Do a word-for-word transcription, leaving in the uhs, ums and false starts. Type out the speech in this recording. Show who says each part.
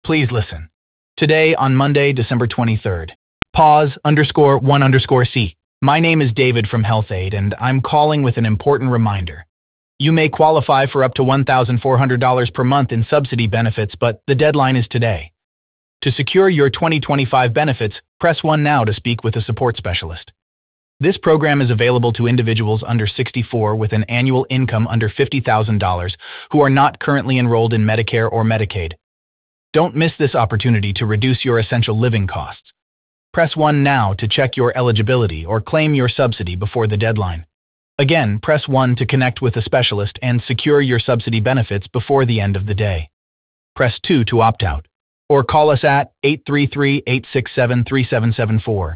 Speaker 1: Please listen. Today, on Monday, December twenty-third. Pause underscore one underscore C. My name is David from HealthAid, and I'm calling with an important reminder. You may qualify for up to one thousand four hundred dollars per month in subsidy benefits, but the deadline is today. To secure your twenty twenty-five benefits, press one now to speak with a support specialist. This program is available to individuals under sixty-four with an annual income under fifty thousand dollars who are not currently enrolled in Medicare or Medicaid. Don't miss this opportunity to reduce your essential living costs. Press one now to check your eligibility or claim your subsidy before the deadline. Again, press one to connect with a specialist and secure your subsidy benefits before the end of the day. Press two to opt out, or call us at eight three three, eight six seven, three seven seven four.